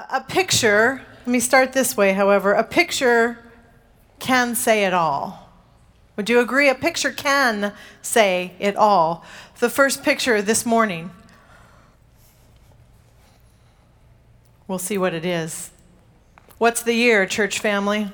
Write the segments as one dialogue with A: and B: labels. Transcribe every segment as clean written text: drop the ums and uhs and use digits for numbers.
A: A picture, let me start this way, however, a picture can say it all. Would you agree? A picture can say it all. The first picture this morning, we'll see what it is. What's the year, church family?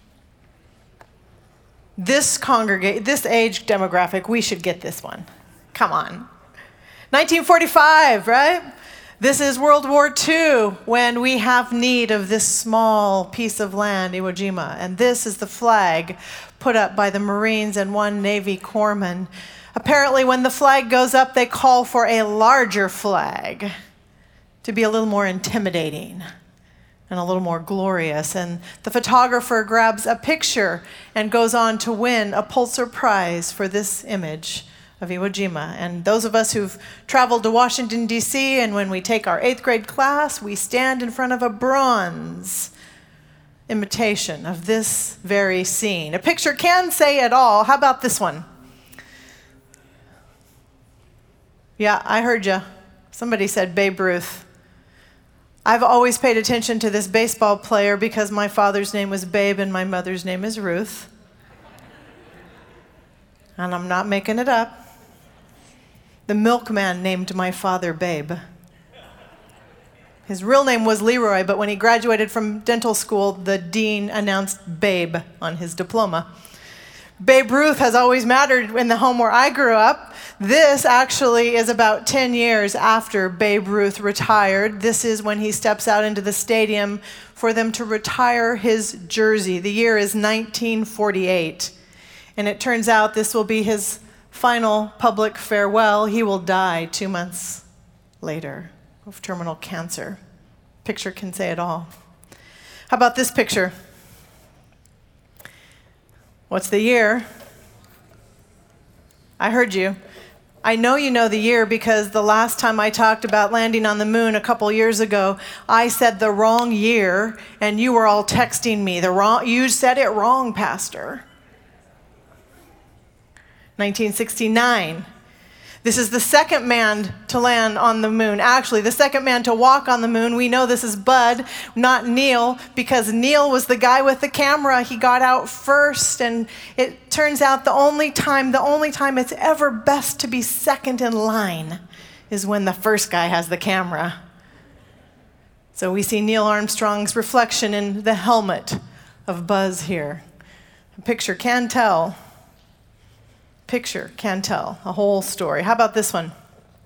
A: This age demographic, we should get this one. Come on. 1945, right? This is World War II, when we have need of this small piece of land, Iwo Jima. And this is the flag put up by the Marines and one Navy corpsman. Apparently, when the flag goes up, they call for a larger flag to be a little more intimidating and a little more glorious. And the photographer grabs a picture and goes on to win a Pulitzer Prize for this image of Iwo Jima. And those of us who've traveled to Washington, D.C., and when we take our 8th grade class, we stand in front of a bronze imitation of this very scene. A picture can say it all. How about this one? Yeah, I heard you. Somebody said Babe Ruth. I've always paid attention to this baseball player because my father's name was Babe and my mother's name is Ruth. And I'm not making it up. The milkman named my father Babe. His real name was Leroy, but when he graduated from dental school, the dean announced Babe on his diploma. Babe Ruth has always mattered in the home where I grew up. This actually is about 10 years after Babe Ruth retired. This is when he steps out into the stadium for them to retire his jersey. The year is 1948. And it turns out this will be his final public farewell. He will die 2 months later of terminal cancer. Picture can say it all. How about this picture? What's the year? I heard you. I know you know the year because the last time I talked about landing on the moon a couple years ago, I said the wrong year, and you were all texting me. You said it wrong, Pastor. 1969. This is the second man to land on the moon. Actually, the second man to walk on the moon. We know this is Bud, not Neil, because Neil was the guy with the camera. He got out first, and it turns out the only time it's ever best to be second in line is when the first guy has the camera. So we see Neil Armstrong's reflection in the helmet of Buzz here. A picture can tell. Picture can tell a whole story. How about this one?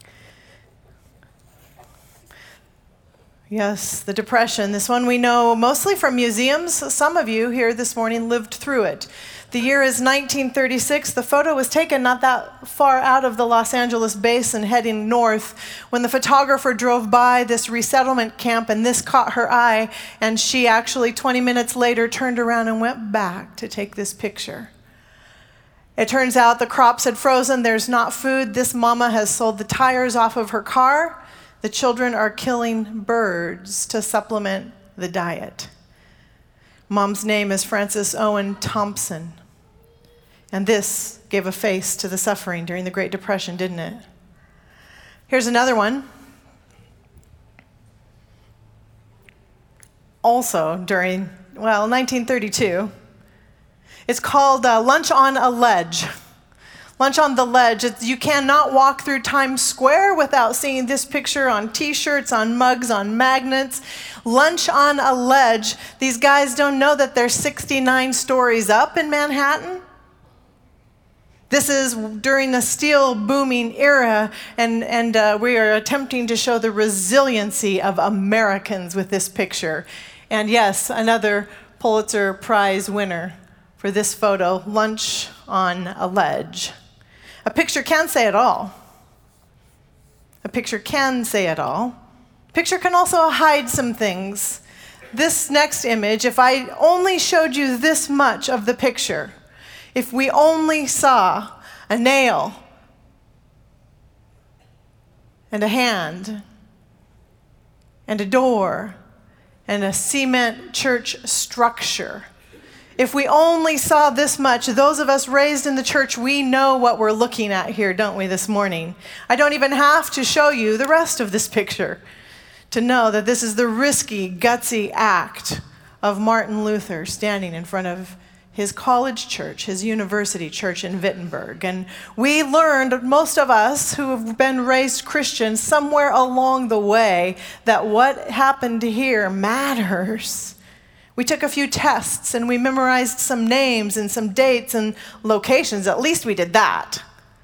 A: Yes, the Depression. This one we know mostly from museums. Some of you here this morning lived through it. The year is 1936. The photo was taken not that far out of the Los Angeles basin heading north when the photographer drove by this resettlement camp, and this caught her eye, and she actually 20 minutes later turned around and went back to take this picture. It turns out the crops had frozen. There's not food. This mama has sold the tires off of her car. The children are killing birds to supplement the diet. Mom's name is Frances Owen Thompson. And this gave a face to the suffering during the Great Depression, didn't it? Here's another one. Also during, 1932. It's called Lunch on a Ledge. Lunch on the Ledge. You cannot walk through Times Square without seeing this picture on T-shirts, on mugs, on magnets. Lunch on a Ledge. These guys don't know that they're 69 stories up in Manhattan. This is during the steel booming era, and we are attempting to show the resiliency of Americans with this picture. And yes, another Pulitzer Prize winner for this photo, Lunch on a Ledge. A picture can say it all. A picture can say it all. A picture can also hide some things. This next image, if I only showed you this much of the picture, if we only saw a nail and a hand and a door and a cement church structure, if we only saw this much, those of us raised in the church, we know what we're looking at here, don't we, this morning? I don't even have to show you the rest of this picture. to know that this is the risky, gutsy act of Martin Luther standing in front of his college church, his university church in Wittenberg. And we learned, most of us who have been raised Christians, somewhere along the way, that what happened here matters. We took a few tests and we memorized some names and some dates and locations. At least we did that.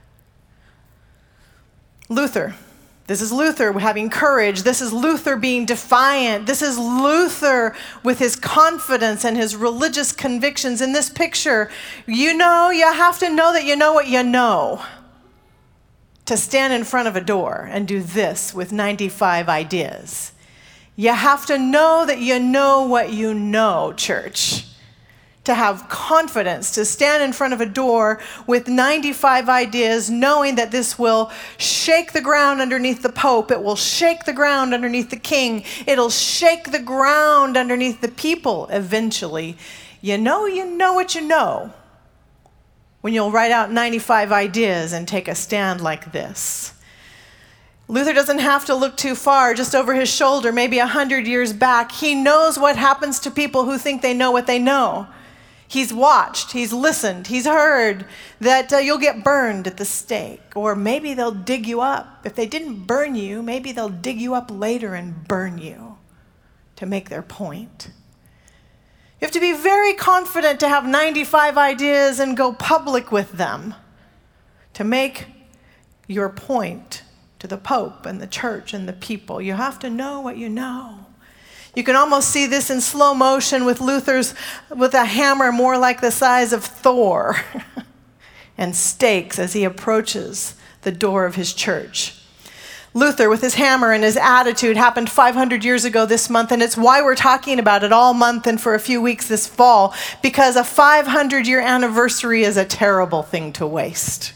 A: Luther. This is Luther having courage. This is Luther being defiant. This is Luther with his confidence and his religious convictions. In this picture, you have to know that you know what you know to stand in front of a door and do this with 95 ideas. You have to know that you know what you know, church. To have confidence, to stand in front of a door with 95 ideas, knowing that this will shake the ground underneath the Pope, it will shake the ground underneath the King, it'll shake the ground underneath the people eventually. You know what you know when you'll write out 95 ideas and take a stand like this. Luther doesn't have to look too far, just over his shoulder, maybe 100 years back. He knows what happens to people who think they know what they know. He's watched, he's listened, he's heard that you'll get burned at the stake, or maybe they'll dig you up. If they didn't burn you, maybe they'll dig you up later and burn you to make their point. You have to be very confident to have 95 ideas and go public with them to make your point to the Pope and the church and the people. You have to know what you know. You can almost see this in slow motion with with a hammer more like the size of Thor and stakes as he approaches the door of his church. Luther with his hammer and his attitude happened 500 years ago this month, and it's why we're talking about it all month and for a few weeks this fall, because a 500-year anniversary is a terrible thing to waste.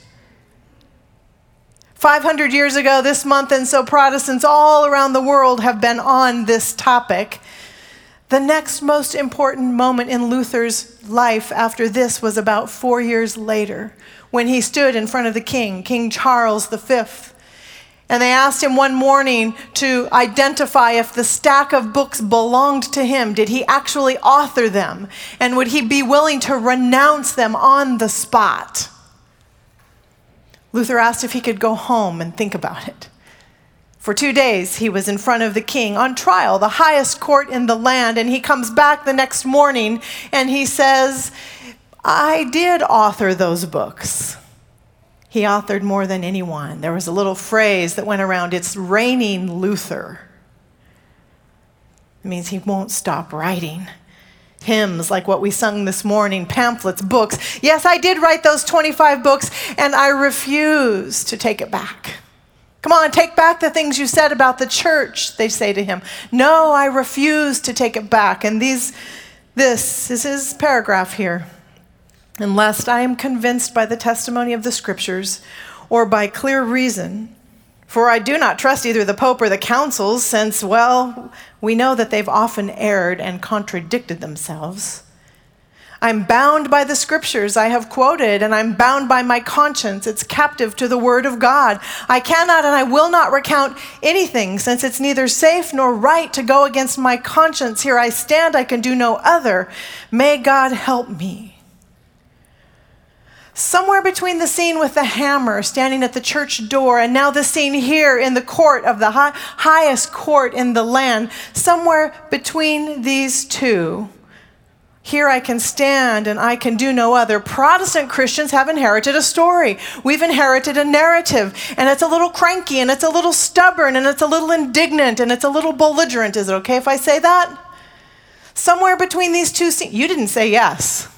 A: 500 years ago this month, and so Protestants all around the world have been on this topic. The next most important moment in Luther's life after this was about 4 years later, when he stood in front of the king, King Charles V. And they asked him one morning to identify if the stack of books belonged to him. Did he actually author them? And would he be willing to renounce them on the spot? Luther asked if he could go home and think about it. For 2 days, he was in front of the king on trial, the highest court in the land, and he comes back the next morning and he says, I did author those books. He authored more than anyone. There was a little phrase that went around, it's raining Luther. It means he won't stop writing. Hymns like what we sung this morning, pamphlets, books. Yes, I did write those 25 books, and I refuse to take it back. Come on, take back the things you said about the church, they say to him. No, I refuse to take it back. And this is his paragraph here. Unless I am convinced by the testimony of the scriptures or by clear reason, for I do not trust either the Pope or the councils, since, well, we know that they've often erred and contradicted themselves. I'm bound by the scriptures I have quoted, and I'm bound by my conscience. It's captive to the word of God. I cannot and I will not recount anything, since it's neither safe nor right to go against my conscience. Here I stand, I can do no other. May God help me. Somewhere between the scene with the hammer standing at the church door and now the scene here in the court of the highest court in the land, somewhere between these two, here I can stand and I can do no other. Protestant Christians have inherited a story. We've inherited a narrative, and it's a little cranky, and it's a little stubborn, and it's a little indignant, and it's a little belligerent. Is it okay if I say that? Somewhere between these two scenes. You didn't say yes.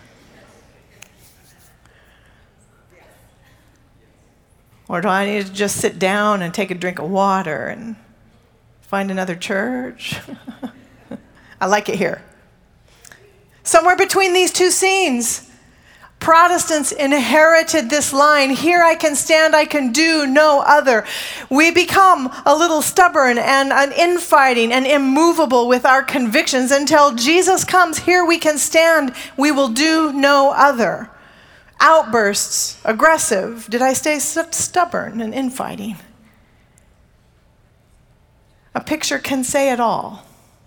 A: Or do I need to just sit down and take a drink of water and find another church? I like it here. Somewhere between these two scenes, Protestants inherited this line, here I can stand, I can do no other. We become a little stubborn and infighting and immovable with our convictions until Jesus comes. Here we can stand, we will do no other. Outbursts, aggressive. Did I stay stubborn and infighting? A picture can say it all.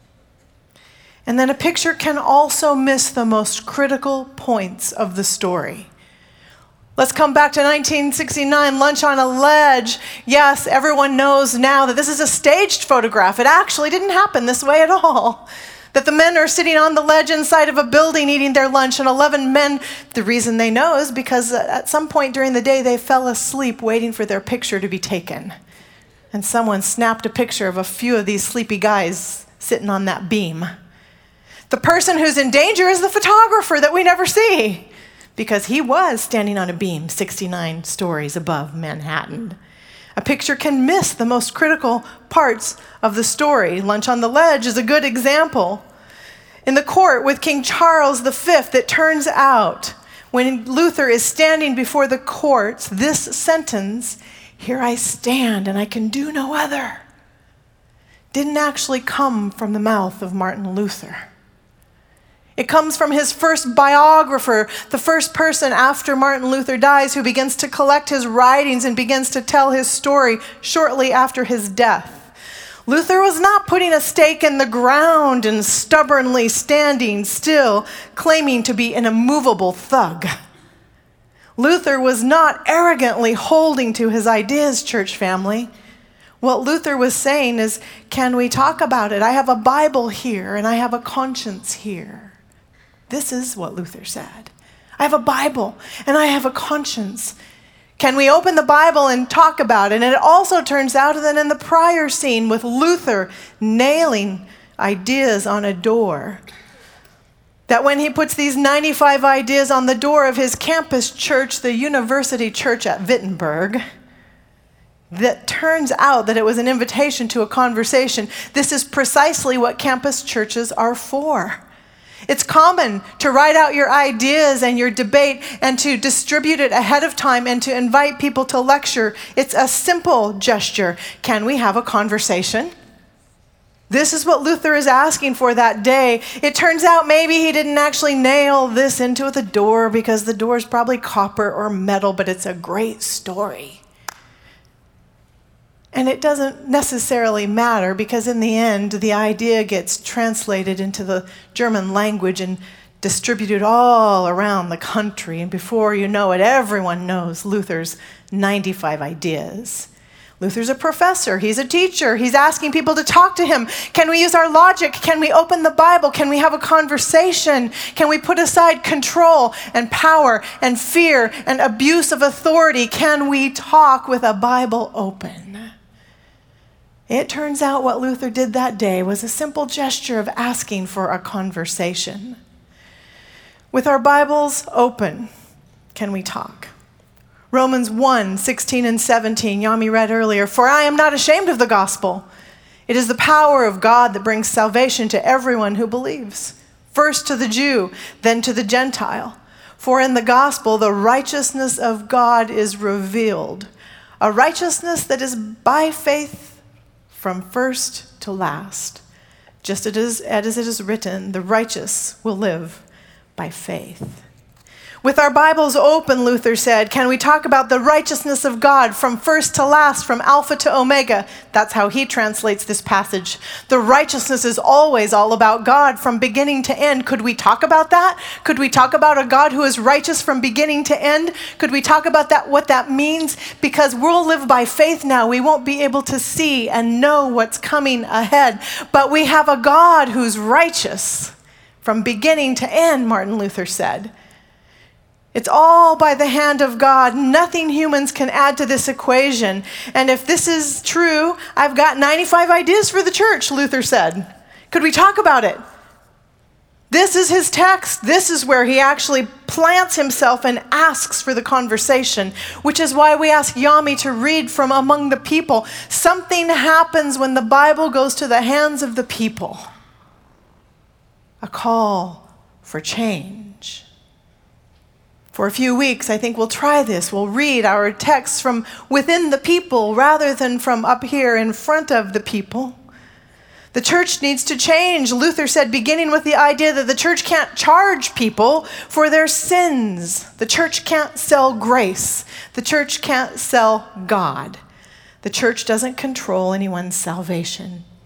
A: And then a picture can also miss the most critical points of the story. Let's come back to 1969, Lunch on a Ledge. Yes, everyone knows now that this is a staged photograph. It actually didn't happen this way at all. That the men are sitting on the ledge inside of a building eating their lunch, and 11 men, the reason they know is because at some point during the day they fell asleep waiting for their picture to be taken. And someone snapped a picture of a few of these sleepy guys sitting on that beam. The person who's in danger is the photographer that we never see, because he was standing on a beam 69 stories above Manhattan. A picture can miss the most critical parts of the story. Lunch on the Ledge is a good example. In the court with King Charles V, it turns out when Luther is standing before the courts, this sentence, "Here I stand and I can do no other," didn't actually come from the mouth of Martin Luther. It comes from his first biographer, the first person after Martin Luther dies who begins to collect his writings and begins to tell his story shortly after his death. Luther was not putting a stake in the ground and stubbornly standing still, claiming to be an immovable thug. Luther was not arrogantly holding to his ideas, church family. What Luther was saying is, can we talk about it? I have a Bible here and I have a conscience here. This is what Luther said. I have a Bible and I have a conscience. Can we open the Bible and talk about it? And it also turns out that in the prior scene with Luther nailing ideas on a door, that when he puts these 95 ideas on the door of his campus church, the University Church at Wittenberg, that turns out that it was an invitation to a conversation. This is precisely what campus churches are for. It's common to write out your ideas and your debate and to distribute it ahead of time and to invite people to lecture. It's a simple gesture. Can we have a conversation? This is what Luther is asking for that day. It turns out maybe he didn't actually nail this into the door because the door is probably copper or metal, but it's a great story. And it doesn't necessarily matter because in the end, the idea gets translated into the German language and distributed all around the country. And before you know it, everyone knows Luther's 95 ideas. Luther's a professor. He's a teacher. He's asking people to talk to him. Can we use our logic? Can we open the Bible? Can we have a conversation? Can we put aside control and power and fear and abuse of authority? Can we talk with a Bible open? It turns out what Luther did that day was a simple gesture of asking for a conversation. With our Bibles open, can we talk? Romans 1:16 and 17, Yami read earlier, "For I am not ashamed of the gospel. It is the power of God that brings salvation to everyone who believes, first to the Jew, then to the Gentile. For in the gospel the righteousness of God is revealed, a righteousness that is by faith from first to last. Just as it is written, the righteous will live by faith." With our Bibles open, Luther said, can we talk about the righteousness of God from first to last, from Alpha to Omega? That's how he translates this passage. The righteousness is always all about God from beginning to end. Could we talk about that? Could we talk about a God who is righteous from beginning to end? Could we talk about that, what that means? Because we'll live by faith now. We won't be able to see and know what's coming ahead. But we have a God who's righteous from beginning to end, Martin Luther said. It's all by the hand of God. Nothing humans can add to this equation. And if this is true, I've got 95 ideas for the church, Luther said. Could we talk about it? This is his text. This is where he actually plants himself and asks for the conversation, which is why we ask Yami to read from among the people. Something happens when the Bible goes to the hands of the people. A call for change. For a few weeks, I think we'll try this. We'll read our texts from within the people rather than from up here in front of the people. The church needs to change, Luther said, beginning with the idea that the church can't charge people for their sins. The church can't sell grace. The church can't sell God. The church doesn't control anyone's salvation.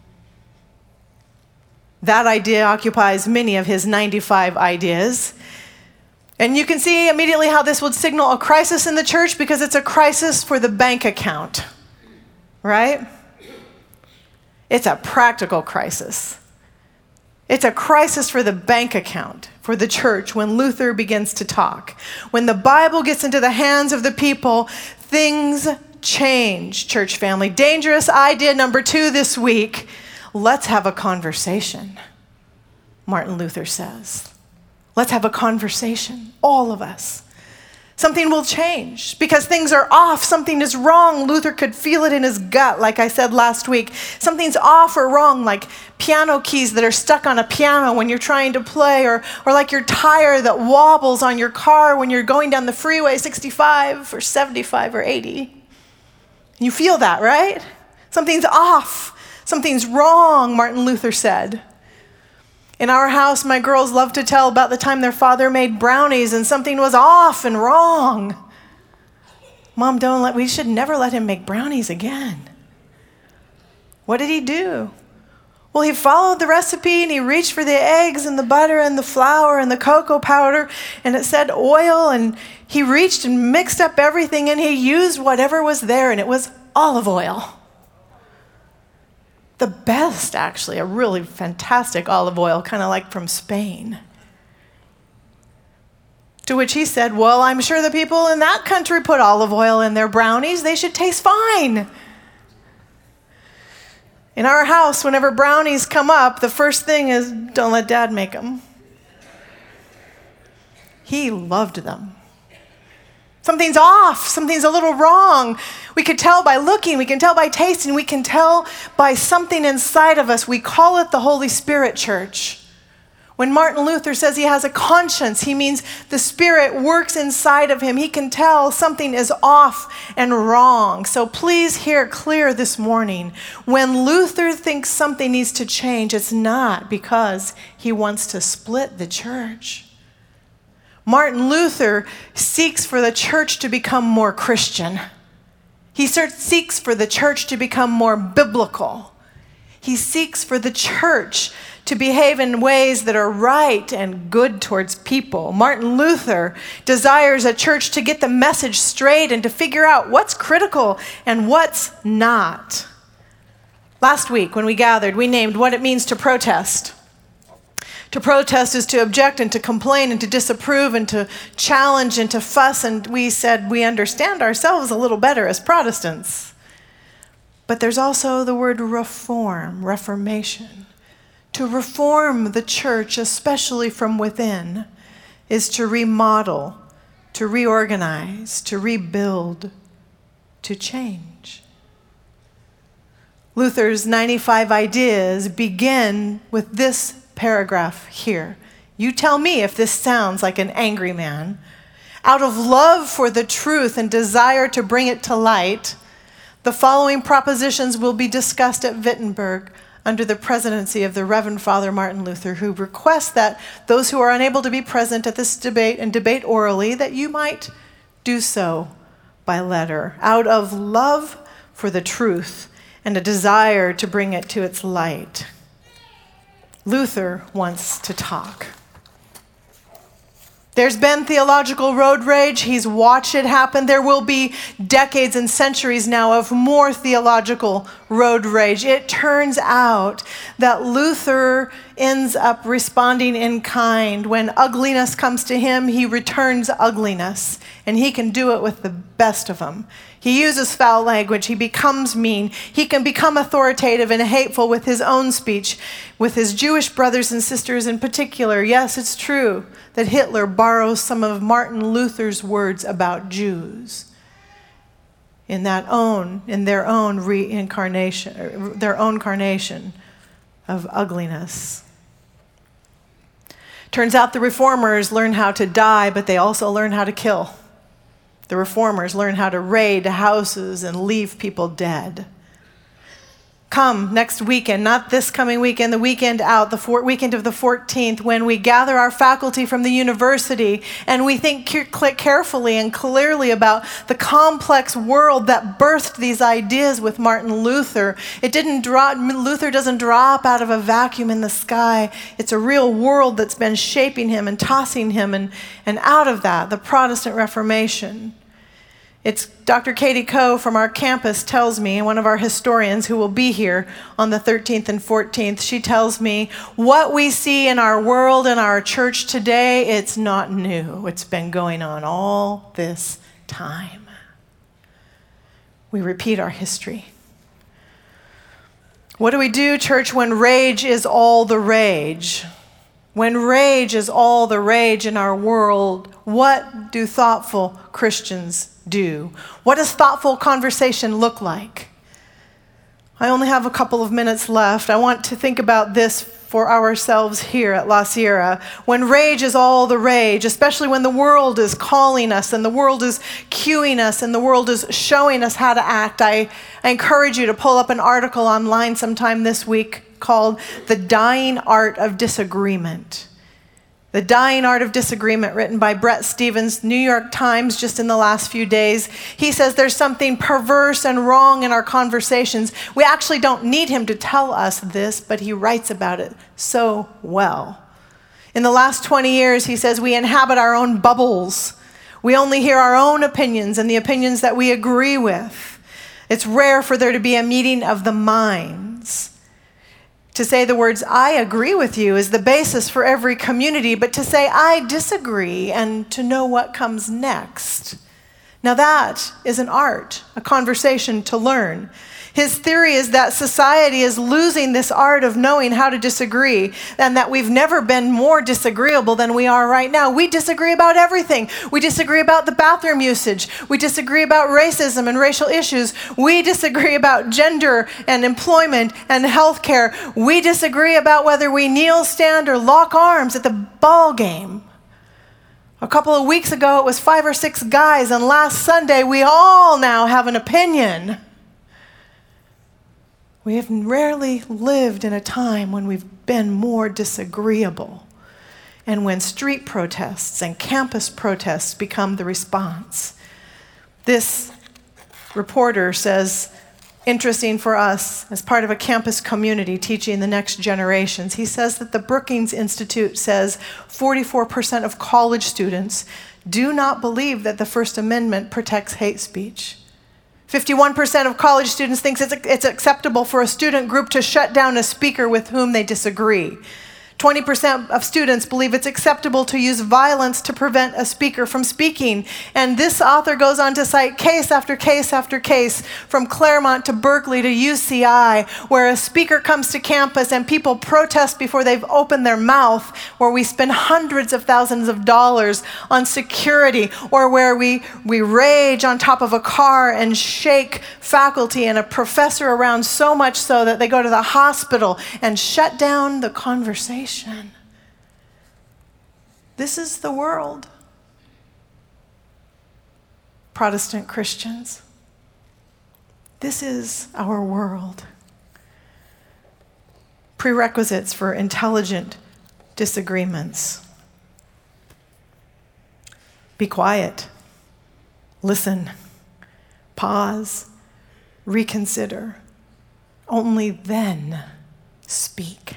A: That idea occupies many of his 95 ideas. And you can see immediately how this would signal a crisis in the church, because it's a crisis for the bank account, right? It's a practical crisis. It's a crisis for the bank account, for the church, when Luther begins to talk. When the Bible gets into the hands of the people, things change, church family. Dangerous idea number 2 this week. Let's have a conversation, Martin Luther says. Let's have a conversation, all of us. Something will change because things are off. Something is wrong. Luther could feel it in his gut, like I said last week. Something's off or wrong, like piano keys that are stuck on a piano when you're trying to play, or like your tire that wobbles on your car when you're going down the freeway 65 or 75 or 80. You feel that, right? Something's off. Something's wrong, Martin Luther said. In our house, my girls love to tell about the time their father made brownies and something was off and wrong. Mom, we should never let him make brownies again. What did he do? Well, he followed the recipe and he reached for the eggs and the butter and the flour and the cocoa powder, and it said oil, and he reached and mixed up everything, and he used whatever was there, and it was olive oil. The best, actually, a really fantastic olive oil, kind of like from Spain. To which he said, well, I'm sure the people in that country put olive oil in their brownies. They should taste fine. In our house, whenever brownies come up, the first thing is, don't let Dad make them. He loved them. Something's off. Something's a little wrong. We could tell by looking. We can tell by tasting. We can tell by something inside of us. We call it the Holy Spirit, church. When Martin Luther says he has a conscience, he means the Spirit works inside of him. He can tell something is off and wrong. So please hear clear this morning. When Luther thinks something needs to change, it's not because he wants to split the church. Martin Luther seeks for the church to become more Christian. He seeks for the church to become more biblical. He seeks for the church to behave in ways that are right and good towards people. Martin Luther desires a church to get the message straight and to figure out what's critical and what's not. Last week when we gathered, we named what it means to protest. To protest is to object and to complain and to disapprove and to challenge and to fuss. And we said we understand ourselves a little better as Protestants. But there's also the word reform, reformation. To reform the church, especially from within, is to remodel, to reorganize, to rebuild, to change. Luther's 95 ideas begin with this paragraph here. You tell me if this sounds like an angry man. Out of love for the truth and desire to bring it to light, the following propositions will be discussed at Wittenberg under the presidency of the Reverend Father Martin Luther, who requests that those who are unable to be present at this debate and debate orally, that you might do so by letter, out of love for the truth and a desire to bring it to its light. Luther wants to talk. There's been theological road rage. He's watched it happen. There will be decades and centuries now of more theological road rage. It turns out that Luther ends up responding in kind. When ugliness comes to him, he returns ugliness, and he can do it with the best of them. He uses foul language. He becomes mean. He can become authoritative and hateful with his own speech, with his Jewish brothers and sisters in particular. Yes, it's true that Hitler borrows some of Martin Luther's words about Jews in their own reincarnation, their own carnation of ugliness. Turns out the reformers learn how to die, but they also learn how to kill. The reformers learn how to raid houses and leave people dead. Come next weekend, not this coming weekend, the weekend out, the weekend of the 14th, when we gather our faculty from the university and we think carefully and clearly about the complex world that birthed these ideas with Martin Luther. Luther doesn't drop out of a vacuum in the sky. It's a real world that's been shaping him and tossing him, and out of that, the Protestant Reformation. It's Dr. Katie Coe from our campus tells me, one of our historians who will be here on the 13th and 14th, she tells me, what we see in our world and our church today, it's not new. It's been going on all this time. We repeat our history. What do we do, church, when rage is all the rage? When rage is all the rage in our world, what do thoughtful Christians do? What does thoughtful conversation look like? I only have a couple of minutes left. I want to think about this for ourselves here at La Sierra. When rage is all the rage, especially when the world is calling us and the world is cueing us and the world is showing us how to act, I encourage you to pull up an article online sometime this week called The Dying Art of Disagreement. The Dying Art of Disagreement, written by Bret Stephens, New York Times, just in the last few days. He says there's something perverse and wrong in our conversations. We actually don't need him to tell us this, but he writes about it so well. In the last 20 years, he says we inhabit our own bubbles. We only hear our own opinions and the opinions that we agree with. It's rare for there to be a meeting of the minds. To say the words, I agree with you, is the basis for every community, but to say, I disagree, and to know what comes next. Now that is an art, a conversation to learn. His theory is that society is losing this art of knowing how to disagree, and that we've never been more disagreeable than we are right now. We disagree about everything. We disagree about the bathroom usage. We disagree about racism and racial issues. We disagree about gender and employment and healthcare. We disagree about whether we kneel, stand, or lock arms at the ball game. A couple of weeks ago, it was 5 or 6 guys, and last Sunday, we all now have an opinion. We have rarely lived in a time when we've been more disagreeable, and when street protests and campus protests become the response. This reporter says, interesting for us as part of a campus community teaching the next generations, he says that the Brookings Institute says 44% of college students do not believe that the First Amendment protects hate speech. 51% of college students think it's acceptable for a student group to shut down a speaker with whom they disagree. 20% of students believe it's acceptable to use violence to prevent a speaker from speaking. And this author goes on to cite case after case after case, from Claremont to Berkeley to UCI, where a speaker comes to campus and people protest before they've opened their mouth, where we spend hundreds of thousands of dollars on security, or where we rage on top of a car and shake faculty and a professor around so much so that they go to the hospital and shut down the conversation. This is the world. Protestant Christians, this is our world. Prerequisites for intelligent disagreements. Be quiet. Listen. Pause. Reconsider. Only then speak.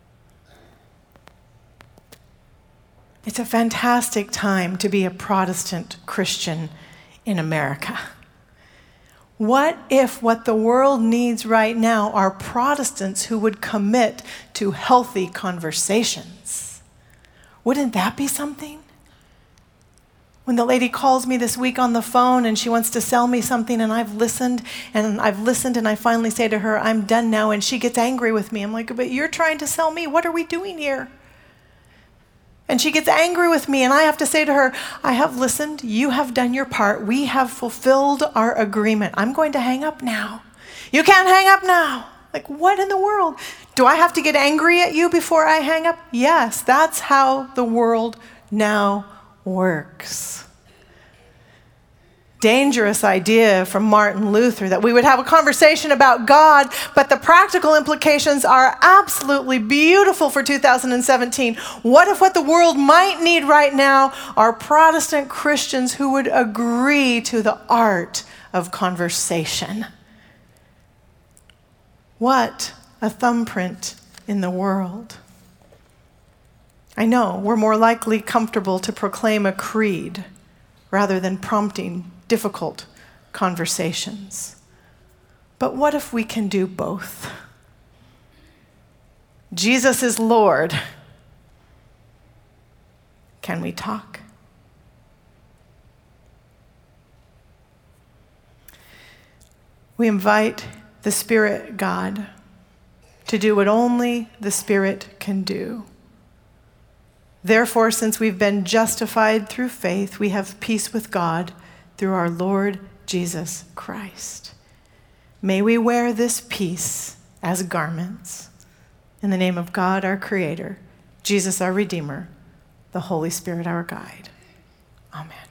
A: It's a fantastic time to be a Protestant Christian in America. What if what the world needs right now are Protestants who would commit to healthy conversations? Wouldn't that be something? When the lady calls me this week on the phone and she wants to sell me something, and I've listened and I finally say to her, I'm done now, and she gets angry with me. I'm like, but you're trying to sell me. What are we doing here? And she gets angry with me, and I have to say to her, I have listened, you have done your part, we have fulfilled our agreement. I'm going to hang up now. You can't hang up now. Like, what in the world? Do I have to get angry at you before I hang up? Yes, that's how the world now works. dangerous idea from Martin Luther that we would have a conversation about God, but the practical implications are absolutely beautiful for 2017. What if what the world might need right now are Protestant Christians who would agree to the art of conversation? What a thumbprint in the world. I know we're more likely comfortable to proclaim a creed rather than prompting difficult conversations. But what if we can do both? Jesus is Lord. Can we talk? We invite the Spirit God to do what only the Spirit can do. Therefore, since we've been justified through faith, we have peace with God through our Lord Jesus Christ. May we wear this peace as garments. In the name of God, our Creator, Jesus, our Redeemer, the Holy Spirit, our guide. Amen.